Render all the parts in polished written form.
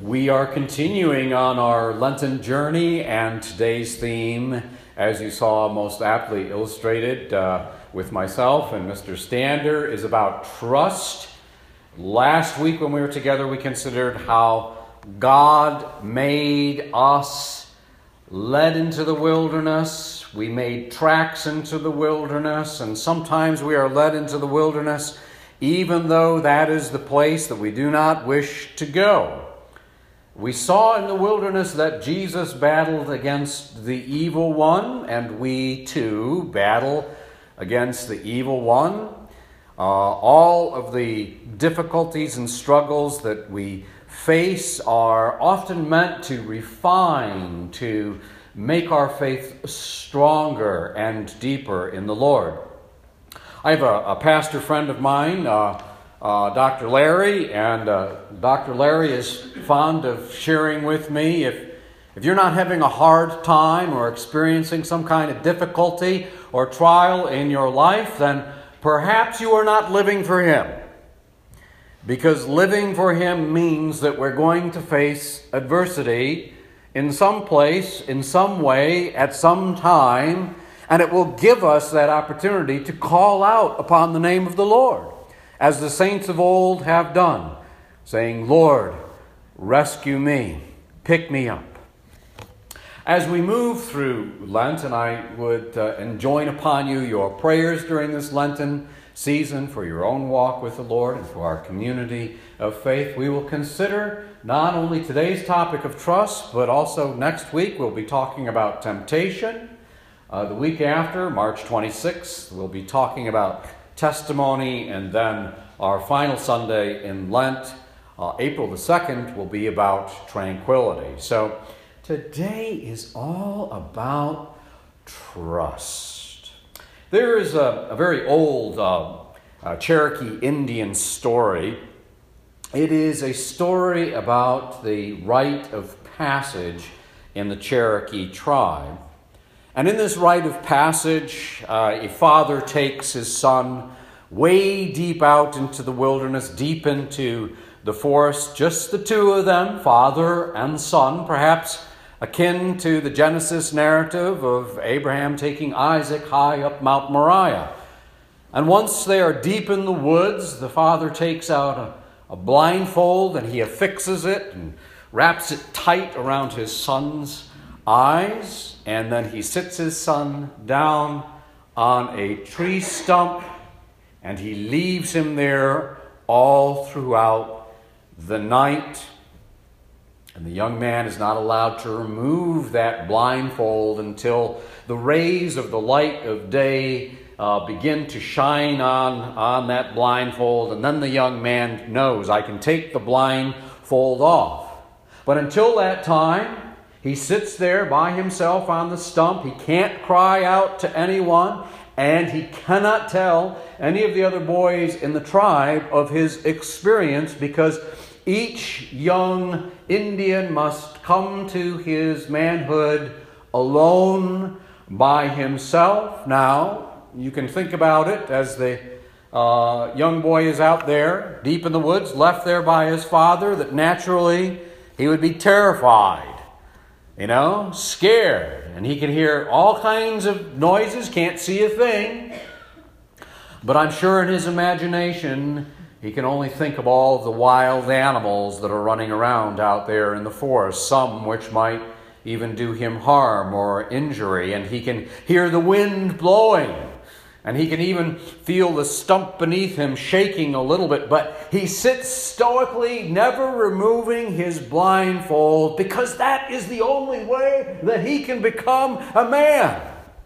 We are continuing on our Lenten journey, and today's theme, as you saw most aptly illustrated with myself and Mr. Stander, is about trust. Last week when we were together, we considered how God made us, led into the wilderness. We made tracks into the wilderness, and sometimes we are led into the wilderness even though that is the place that we do not wish to go. We saw in the wilderness that Jesus battled against the evil one, and we too battle against the evil one. All of the difficulties and struggles that we face are often meant to refine, to make our faith stronger and deeper in the Lord. I have a pastor friend of mine, Dr. Larry, and Dr. Larry is fond of sharing with me, if you're not having a hard time or experiencing some kind of difficulty or trial in your life, then perhaps you are not living for Him. Because living for Him means that we're going to face adversity in some place, in some way, at some time, and it will give us that opportunity to call out upon the name of the Lord, as the saints of old have done, saying, "Lord, rescue me, pick me up." As we move through Lent, and I would enjoin upon you your prayers during this Lenten season for your own walk with the Lord and for our community of faith, we will consider not only today's topic of trust, but also next week we'll be talking about temptation. The week after, March 26th, we'll be talking about testimony, and then our final Sunday in Lent, April the 2nd, will be about tranquility. So today is all about trust. There is a very old Cherokee Indian story. It is a story about the rite of passage in the Cherokee tribe. And in this rite of passage, a father takes his son way deep out into the wilderness, deep into the forest, just the two of them, father and son, perhaps akin to the Genesis narrative of Abraham taking Isaac high up Mount Moriah. And once they are deep in the woods, the father takes out a blindfold and he affixes it and wraps it tight around his son's eyes, and then he sits his son down on a tree stump and he leaves him there all throughout the night. And the young man is not allowed to remove that blindfold until the rays of the light of day begin to shine on that blindfold, and then the young man knows, I can take the blindfold off. But until that time, he sits there by himself on the stump. He can't cry out to anyone, and he cannot tell any of the other boys in the tribe of his experience, because each young Indian must come to his manhood alone by himself. Now, you can think about it as the young boy is out there, deep in the woods, left there by his father, that naturally he would be terrified. Scared. And he can hear all kinds of noises, can't see a thing. But I'm sure in his imagination, he can only think of all of the wild animals that are running around out there in the forest, some which might even do him harm or injury. And he can hear the wind blowing. And he can even feel the stump beneath him shaking a little bit. But he sits stoically, never removing his blindfold, because that is the only way that he can become a man.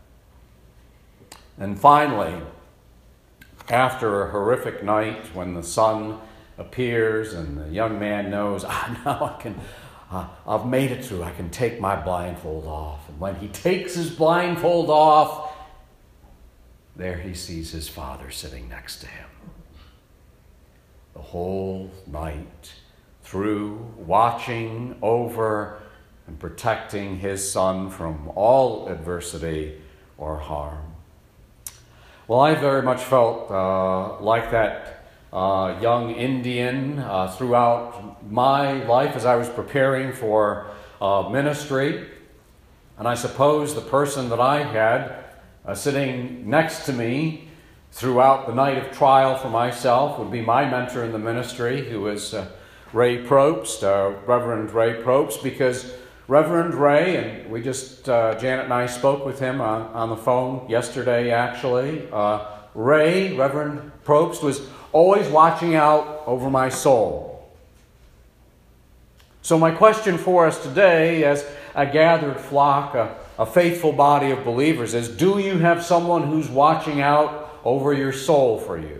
And finally, after a horrific night, when the sun appears and the young man knows, now I've made it through, I can take my blindfold off. And when he takes his blindfold off, there he sees his father sitting next to him. The whole night through, watching over and protecting his son from all adversity or harm. Well, I very much felt like that young Indian throughout my life as I was preparing for ministry. And I suppose the person that I had sitting next to me throughout the night of trial for myself would be my mentor in the ministry, who was Ray Probst, Reverend Ray Probst, because Reverend Ray, and we just, Janet and I spoke with him on the phone yesterday actually, Reverend Probst, was always watching out over my soul. So my question for us today, as a gathered flock, a faithful body of believers, is: do you have someone who's watching out over your soul for you?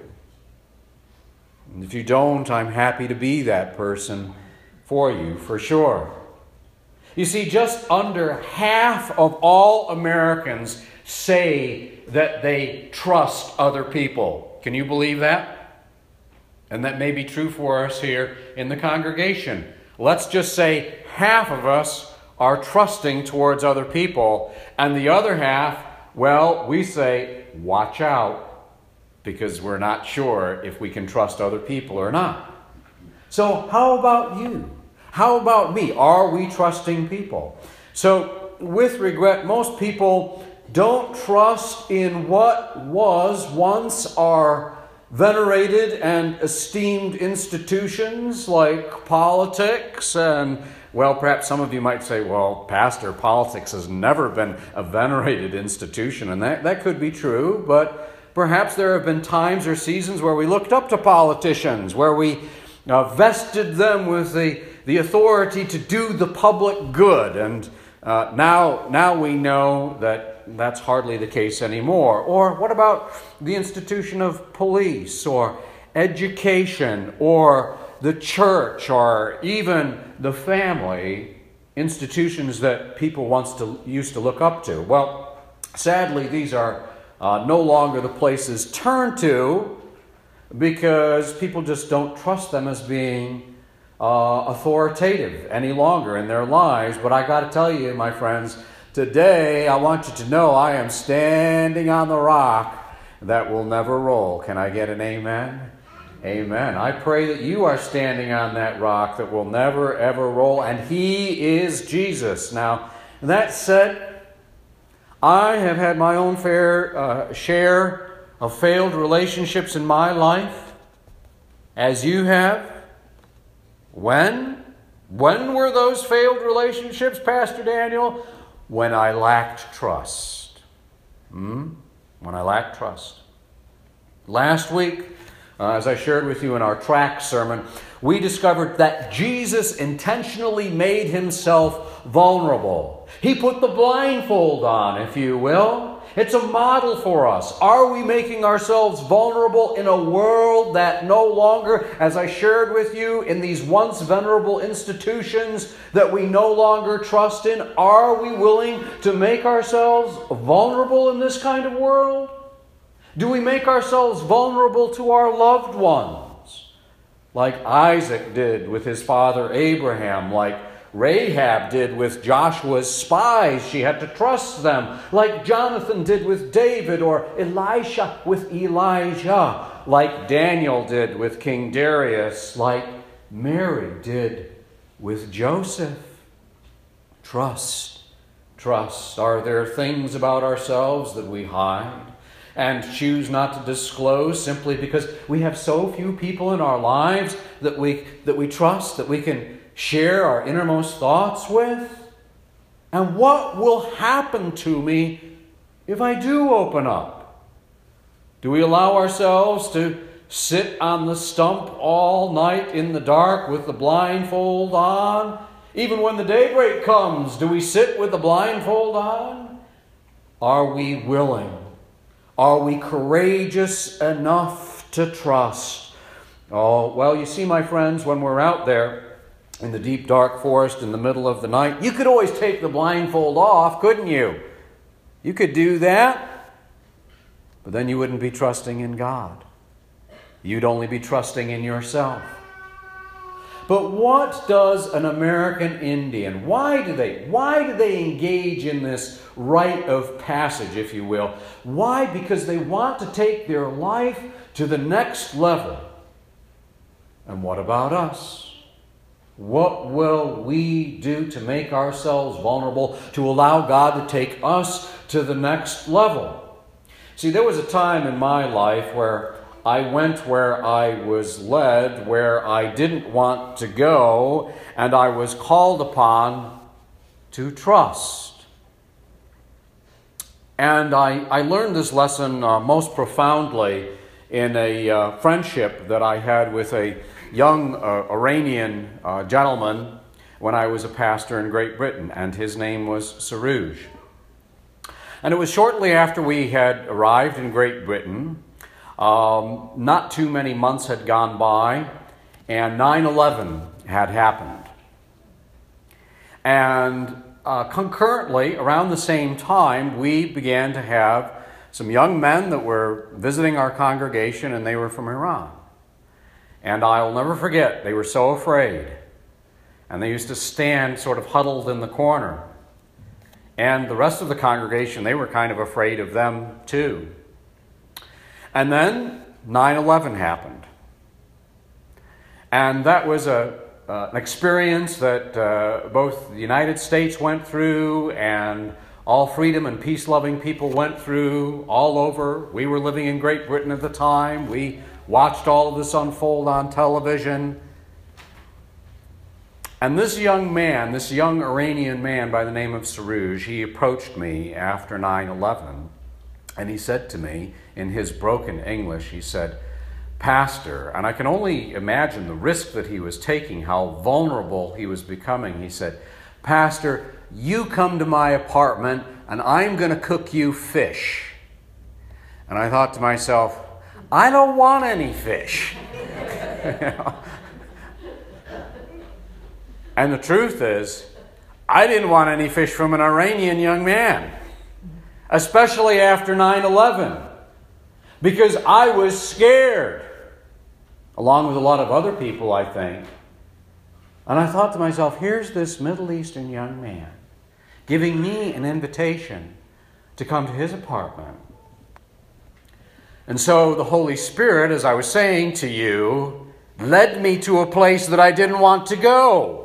And if you don't, I'm happy to be that person for you, for sure. You see, just under half of all Americans say that they trust other people. Can you believe that? And that may be true for us here in the congregation. Let's just say half of us are trusting towards other people, and the other half, well, we say, watch out, because we're not sure if we can trust other people or not. So how about you? How about me? Are we trusting people? So, with regret, most people don't trust in what was once our venerated and esteemed institutions like politics and, well, perhaps some of you might say, well, Pastor, politics has never been a venerated institution, and that could be true, but perhaps there have been times or seasons where we looked up to politicians, where we vested them with the authority to do the public good, and now we know that that's hardly the case anymore. Or what about the institution of police, or education, or the church, or even the family, institutions that people used to look up to? Well, sadly, these are no longer the places turned to, because people just don't trust them as being authoritative any longer in their lives. But I got to tell you, my friends, today I want you to know I am standing on the rock that will never roll. Can I get an amen? Amen. I pray that you are standing on that rock that will never ever roll, and He is Jesus. Now, that said, I have had my own fair share of failed relationships in my life, as you have. When were those failed relationships, Pastor Daniel? When I lacked trust. When I lacked trust. Last week, as I shared with you in our track sermon, we discovered that Jesus intentionally made Himself vulnerable. He put the blindfold on, if you will. It's a model for us. Are we making ourselves vulnerable in a world that no longer, as I shared with you, in these once venerable institutions that we no longer trust in, are we willing to make ourselves vulnerable in this kind of world? Do we make ourselves vulnerable to our loved ones, like Isaac did with his father Abraham, like Rahab did with Joshua's spies? She had to trust them, like Jonathan did with David, or Elisha with Elijah, like Daniel did with King Darius, like Mary did with Joseph. Trust. Are there things about ourselves that we hide and choose not to disclose simply because we have so few people in our lives that we trust, that we can share our innermost thoughts with? And what will happen to me if I do open up? Do we allow ourselves to sit on the stump all night in the dark with the blindfold on? Even when the daybreak comes, do we sit with the blindfold on? Are we willing? Are we courageous enough to trust? Oh, well, you see, my friends, when we're out there in the deep, dark forest in the middle of the night, you could always take the blindfold off, couldn't you? You could do that, but then you wouldn't be trusting in God. You'd only be trusting in yourself. But what does an American Indian, why do they engage in this rite of passage, if you will? Why? Because they want to take their life to the next level. And what about us? What will we do to make ourselves vulnerable, to allow God to take us to the next level? See, there was a time in my life where I went where I was led, where I didn't want to go, and I was called upon to trust. And I learned this lesson most profoundly in a friendship that I had with a young Iranian gentleman when I was a pastor in Great Britain, and his name was Sarouj. And it was shortly after we had arrived in Great Britain. Not too many months had gone by, and 9/11 had happened. And concurrently, around the same time, we began to have some young men that were visiting our congregation, and they were from Iran. And I'll never forget, they were so afraid. And they used to stand sort of huddled in the corner. And the rest of the congregation, they were kind of afraid of them too. And then 9/11 happened. And that was an experience that both the United States went through and all freedom and peace-loving people went through all over. We were living in Great Britain at the time. We watched all of this unfold on television. And this young man, this young Iranian man by the name of Sarouj, he approached me after 9/11, and he said to me in his broken English, he said, "Pastor," and I can only imagine the risk that he was taking, how vulnerable he was becoming. He said, "Pastor, you come to my apartment and I'm going to cook you fish." And I thought to myself, I don't want any fish. You know? And the truth is, I didn't want any fish from an Iranian young man, especially after 9/11, because I was scared, along with a lot of other people, I think. And I thought to myself, here's this Middle Eastern young man giving me an invitation to come to his apartment. And so the Holy Spirit, as I was saying to you, led me to a place that I didn't want to go.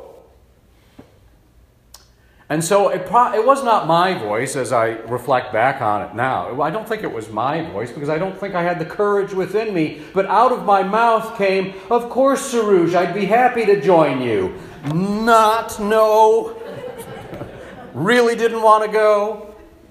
And so it was not my voice as I reflect back on it now. I don't think it was my voice because I don't think I had the courage within me. But out of my mouth came, "Of course, Sarouj, I'd be happy to join you." Not, no. Really didn't want to go.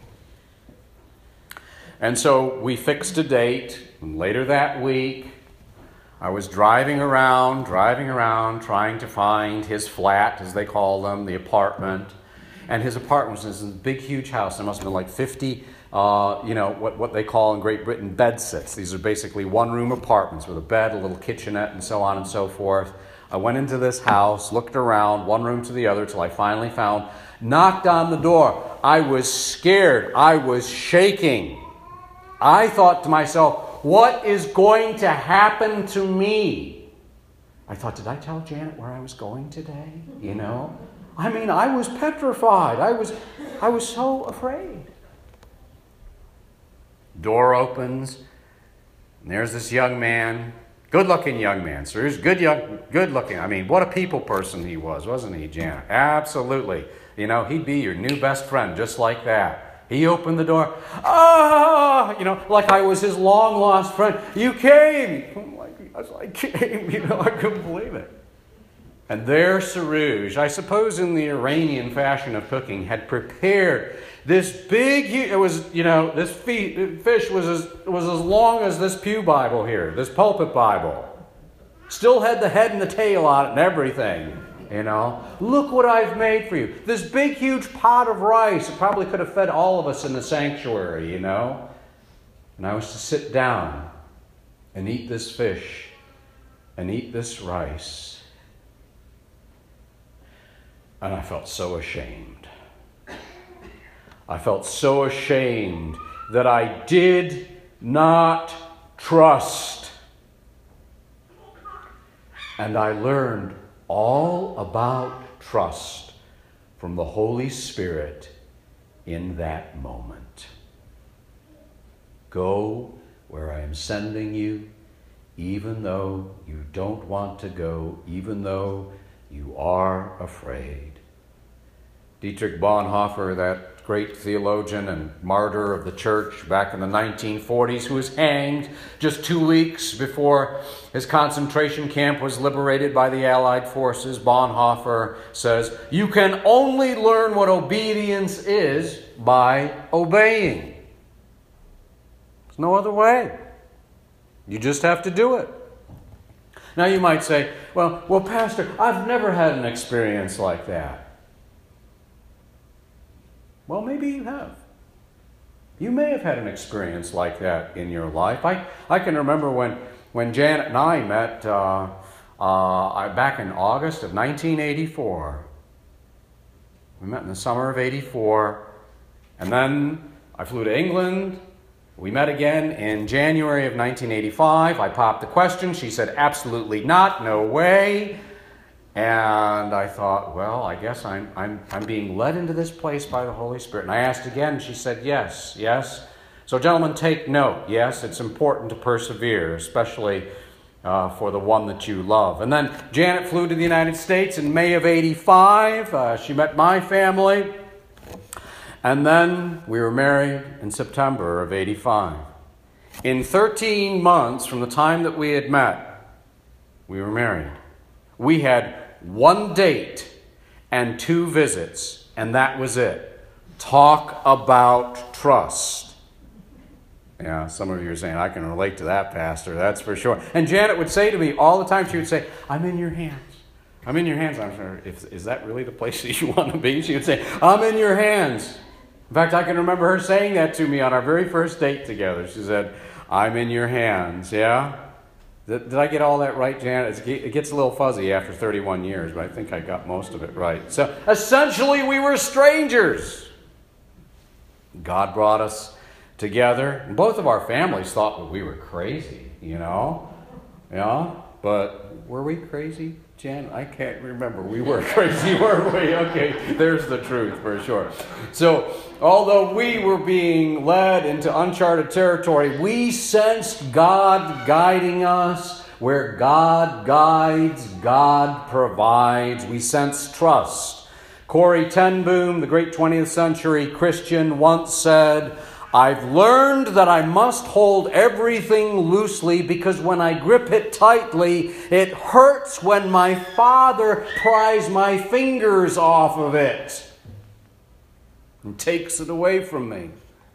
And so we fixed a date. And later that week, I was driving around, trying to find his flat, as they call them, the apartment. And his apartment was in this big, huge house. There must have been like 50, what they call in Great Britain bed-sits. These are basically one-room apartments with a bed, a little kitchenette, and so on and so forth. I went into this house, looked around, one room to the other, till I finally found, knocked on the door. I was scared. I was shaking. I thought to myself, what is going to happen to me? I thought, did I tell Janet where I was going today? You know? I mean, I was petrified. I was so afraid. Door opens, and there's this young man, good-looking young man. So he's good-looking. I mean, what a people person he was, wasn't he, Janet? Absolutely. You know, he'd be your new best friend, just like that. He opened the door. Like I was his long-lost friend. "You came!" I'm like, yes, I came. I couldn't believe it. And there Sarouj, I suppose in the Iranian fashion of cooking, had prepared this big, this fish was as long as this pew Bible here, this pulpit Bible. Still had the head and the tail on it and everything, you know. "Look what I've made for you. This big, huge pot of rice. It probably could have fed all of us in the sanctuary, you know. And I was to sit down and eat this fish and eat this rice. And I felt so ashamed. I felt so ashamed that I did not trust. And I learned all about trust from the Holy Spirit in that moment. Go where I am sending you even though you don't want to go, even though you are afraid. Dietrich Bonhoeffer, that great theologian and martyr of the church back in the 1940s, who was hanged just 2 weeks before his concentration camp was liberated by the Allied forces, Bonhoeffer says, "You can only learn what obedience is by obeying. There's no other way. You just have to do it." Now you might say, well, Pastor, I've never had an experience like that. Well, maybe you have. You may have had an experience like that in your life. I can remember when Janet and I met back in August of 1984. We met in the summer of 84. And then I flew to England. We met again in January of 1985. I popped the question. She said, absolutely not, no way. And I thought, well, I guess I'm being led into this place by the Holy Spirit. And I asked again, and she said, yes. So gentlemen, take note. Yes, it's important to persevere, especially for the one that you love. And then Janet flew to the United States in May of 85. She met my family. And then we were married in September of 85. In 13 months from the time that we had met, we were married. We had 1 date and 2 visits, and that was it. Talk about trust. Yeah, some of you are saying, I can relate to that, Pastor, that's for sure. And Janet would say to me all the time, she would say, I'm in your hands. I'm in your hands. I'm sure, is that really the place that you want to be? She would say, I'm in your hands. In fact, I can remember her saying that to me on our very first date together. She said, I'm in your hands, yeah? Did I get all that right, Janet? It gets a little fuzzy after 31 years, but I think I got most of it right. So, essentially, we were strangers. God brought us together. And both of our families thought that we were crazy, you know? Yeah? But were we crazy, Jan? I can't remember. We were crazy, weren't we? Okay, there's the truth for sure. So, although we were being led into uncharted territory, we sensed God guiding us. Where God guides, God provides. We sensed trust. Corrie ten Boom, the great 20th century Christian, once said, I've learned that I must hold everything loosely because when I grip it tightly, it hurts when my Father pries my fingers off of it and takes it away from me.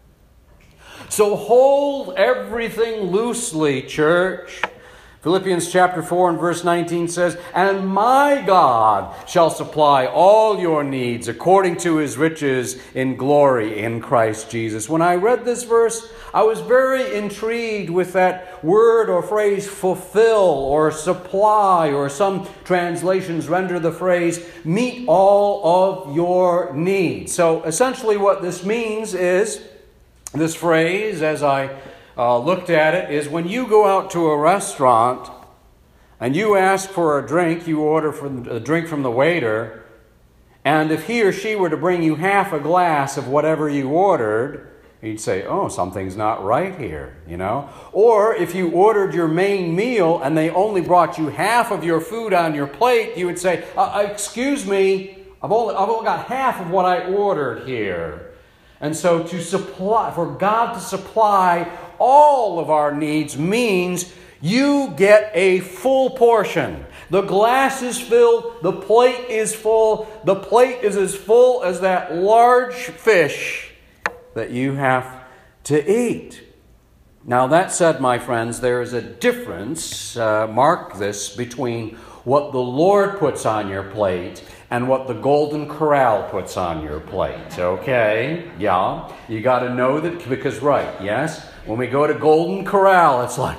So hold everything loosely, church. Philippians chapter 4 and verse 19 says, And my God shall supply all your needs according to his riches in glory in Christ Jesus. When I read this verse, I was very intrigued with that word or phrase fulfill or supply, or some translations render the phrase meet all of your needs. So essentially what this means is, this phrase, as I looked at it, is when you go out to a restaurant and you ask for a drink, you order a drink from the waiter, and if he or she were to bring you half a glass of whatever you ordered, you'd say, oh, something's not right here, you know? Or if you ordered your main meal and they only brought you half of your food on your plate, you would say, excuse me, I've only got half of what I ordered here. And so for God to supply all of our needs means you get a full portion. The glass is filled, the plate is full, the plate is as full as that large fish that you have to eat. Now that said, my friends, there is a difference, mark this, between what the Lord puts on your plate and what the Golden Corral puts on your plate, okay? Yeah, you got to know that, because, right, yes, when we go to Golden Corral, it's like,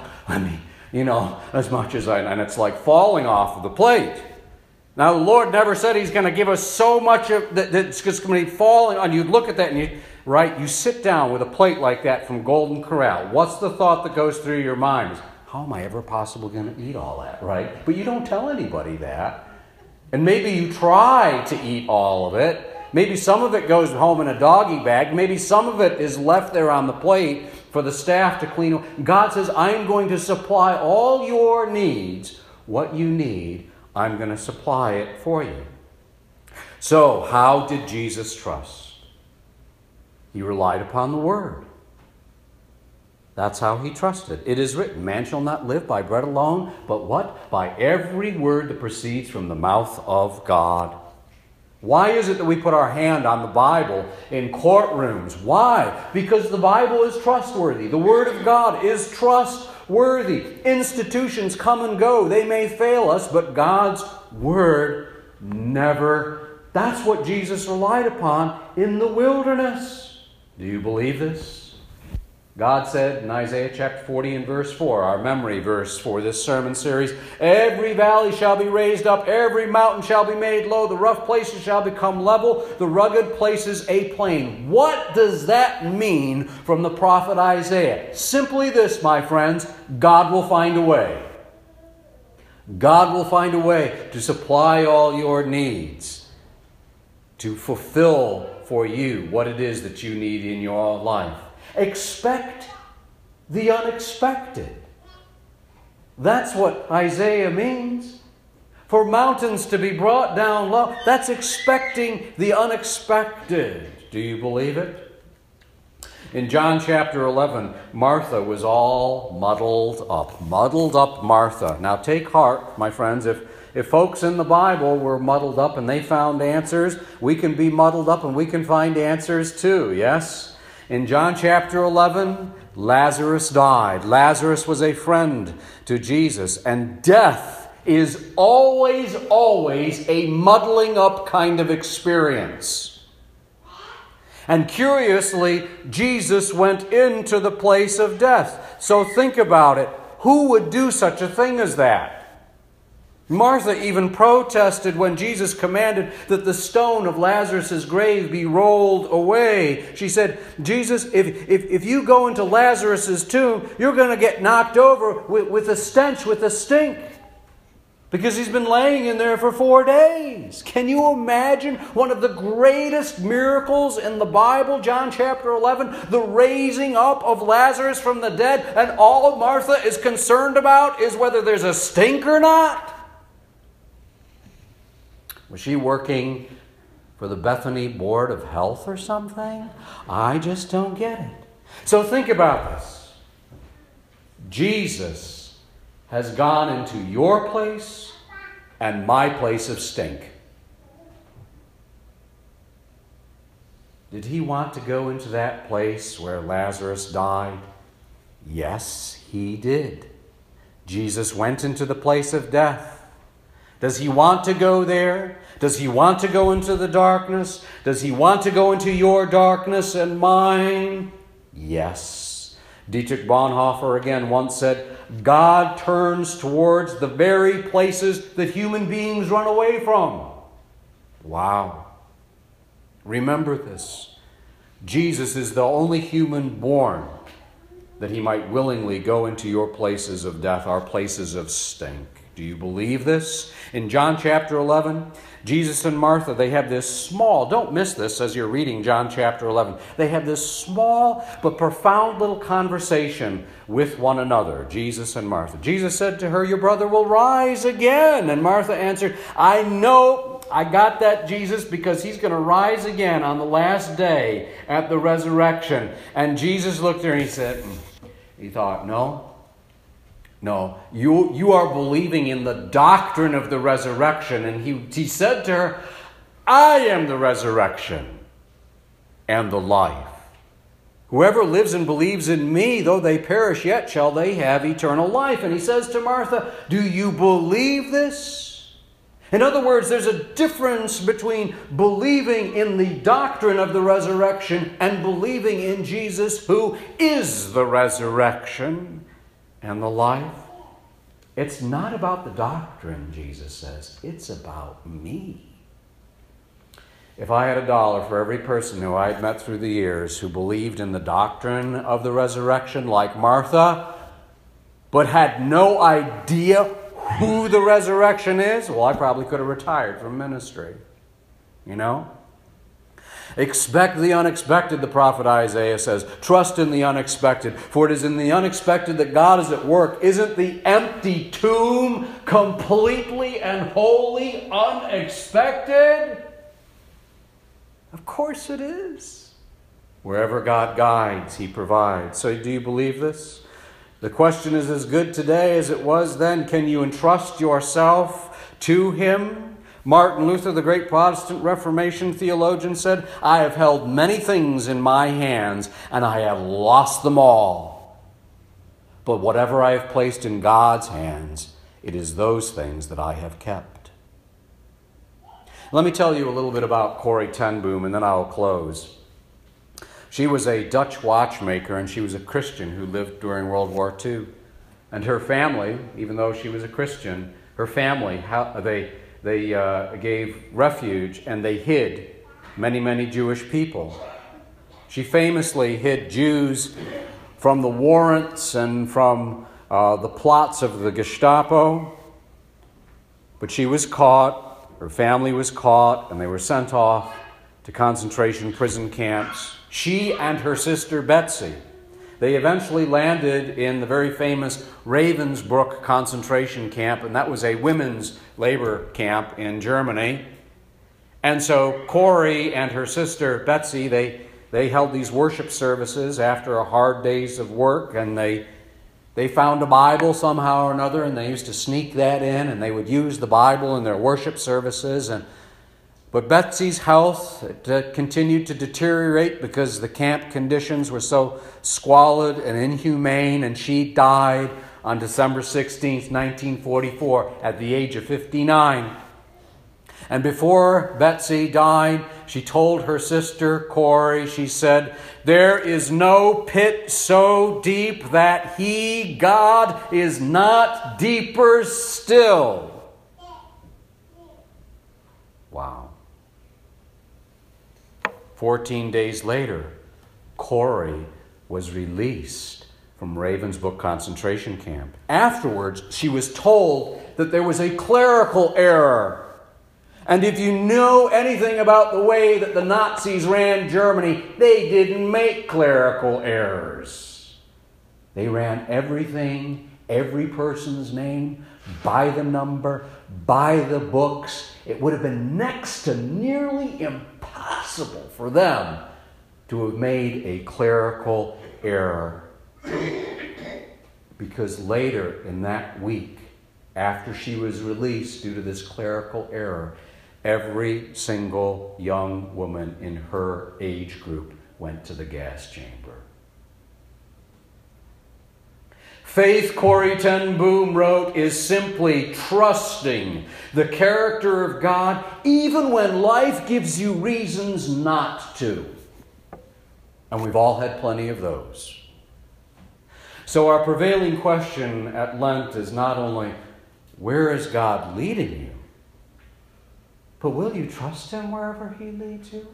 as much as and it's like falling off of the plate. Now, the Lord never said he's going to give us so much of that it's just going to be falling on. You look at that and you sit down with a plate like that from Golden Corral. What's the thought that goes through your mind? How am I ever possibly going to eat all that, right? But you don't tell anybody that. And maybe you try to eat all of it. Maybe some of it goes home in a doggy bag. Maybe some of it is left there on the plate for the staff to clean. God says, I'm going to supply all your needs. What you need, I'm going to supply it for you. So, how did Jesus trust? He relied upon the Word. That's how he trusted. It is written, man shall not live by bread alone, but what? By every word that proceeds from the mouth of God. Why is it that we put our hand on the Bible in courtrooms? Why? Because the Bible is trustworthy. The Word of God is trustworthy. Institutions come and go. They may fail us, but God's Word never. That's what Jesus relied upon in the wilderness. Do you believe this? God said in Isaiah chapter 40 and verse 4, our memory verse for this sermon series, every valley shall be raised up, every mountain shall be made low, the rough places shall become level, the rugged places a plain. What does that mean from the prophet Isaiah? Simply this, my friends, God will find a way. God will find a way to supply all your needs, to fulfill for you what it is that you need in your life. Expect the unexpected. That's what Isaiah means. For mountains to be brought down low, that's expecting the unexpected. Do you believe it? In John chapter 11, Martha was all muddled up. Muddled up Martha. Now take heart, my friends, if folks in the Bible were muddled up and they found answers, we can be muddled up and we can find answers too, yes? In John chapter 11, Lazarus died. Lazarus was a friend to Jesus, and death is always a muddling up kind of experience. And curiously, Jesus went into the place of death. So think about it. Who would do such a thing as that? Martha even protested when Jesus commanded that the stone of Lazarus' grave be rolled away. She said, Jesus, if you go into Lazarus' tomb, you're going to get knocked over with a stench, with a stink. Because he's been laying in there for 4 days. Can you imagine one of the greatest miracles in the Bible, John chapter 11, the raising up of Lazarus from the dead, and all Martha is concerned about is whether there's a stink or not? Was she working for the Bethany Board of Health or something? I just don't get it. So think about this. Jesus has gone into your place and my place of stink. Did he want to go into that place where Lazarus died? Yes, he did. Jesus went into the place of death. Does he want to go there? Does he want to go into the darkness? Does he want to go into your darkness and mine? Yes. Dietrich Bonhoeffer again once said, God turns towards the very places that human beings run away from. Wow. Remember this. Jesus is the only human born that he might willingly go into your places of death, our places of stink. Do you believe this? In John chapter 11, Jesus and Martha, they have this small, don't miss this as you're reading John chapter 11. They have this small but profound little conversation with one another, Jesus and Martha. Jesus said to her, your brother will rise again. And Martha answered, I know, I got that, Jesus, because he's going to rise again on the last day at the resurrection. And Jesus looked at her and he said, he thought, no, you are believing in the doctrine of the resurrection. And he said to her, I am the resurrection and the life. Whoever lives and believes in me, though they perish, yet shall they have eternal life. And he says to Martha, do you believe this? In other words, there's a difference between believing in the doctrine of the resurrection and believing in Jesus, who is the resurrection and the life. It's not about the doctrine, Jesus says. It's about me. If I had $1 for every person who I had met through the years who believed in the doctrine of the resurrection like Martha, but had no idea who the resurrection is, well, I probably could have retired from ministry. You know? Expect the unexpected, the prophet Isaiah says. Trust in the unexpected, for it is in the unexpected that God is at work. Isn't the empty tomb completely and wholly unexpected? Of course it is. Wherever God guides, He provides. So do you believe this? The question is as good today as it was then. Can you entrust yourself to Him? Martin Luther, the great Protestant Reformation theologian, said, I have held many things in my hands, and I have lost them all. But whatever I have placed in God's hands, it is those things that I have kept. Let me tell you a little bit about Corrie ten Boom, and then I'll close. She was a Dutch watchmaker, and she was a Christian who lived during World War II. And her family, even though she was a Christian, her family, they gave refuge and they hid many, many Jewish people. She famously hid Jews from the warrants and from the plots of the Gestapo. But she was caught, her family was caught, and they were sent off to concentration prison camps. She and her sister Betsy, they eventually landed in the very famous Ravensbrück concentration camp, and that was a women's labor camp in Germany. And so Corrie and her sister Betsy, they held these worship services after a hard day's of work, and they found a Bible somehow or another, and they used to sneak that in, and they would use the Bible in their worship services. But Betsy's health continued to deteriorate because the camp conditions were so squalid and inhumane, and she died on December 16th, 1944, at the age of 59. And before Betsy died, she told her sister Corrie, she said, there is no pit so deep that He, God, is not deeper still. Wow. 14 days later, Corrie was released from Ravensbrück concentration camp. Afterwards, she was told that there was a clerical error. And if you know anything about the way that the Nazis ran Germany, they didn't make clerical errors. They ran everything, every person's name, by the number, by the books. It would have been next to nearly impossible for them to have made a clerical error. Because later in that week, after she was released due to this clerical error, every single young woman in her age group went to the gas chamber. Faith, Corrie ten Boom wrote, is simply trusting the character of God even when life gives you reasons not to. And we've all had plenty of those. So our prevailing question at Lent is not only, where is God leading you? But will you trust Him wherever He leads you?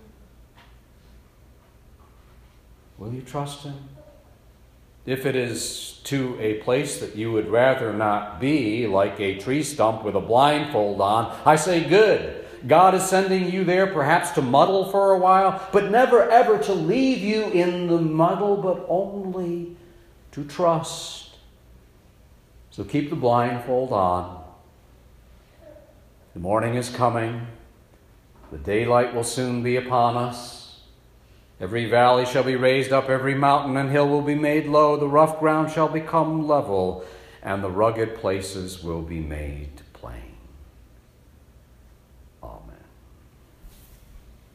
Will you trust Him? If it is to a place that you would rather not be, like a tree stump with a blindfold on, I say good. God is sending you there perhaps to muddle for a while, but never ever to leave you in the muddle, but only to trust. So keep the blindfold on. The morning is coming. The daylight will soon be upon us. Every valley shall be raised up, every mountain and hill will be made low. The rough ground shall become level, and the rugged places will be made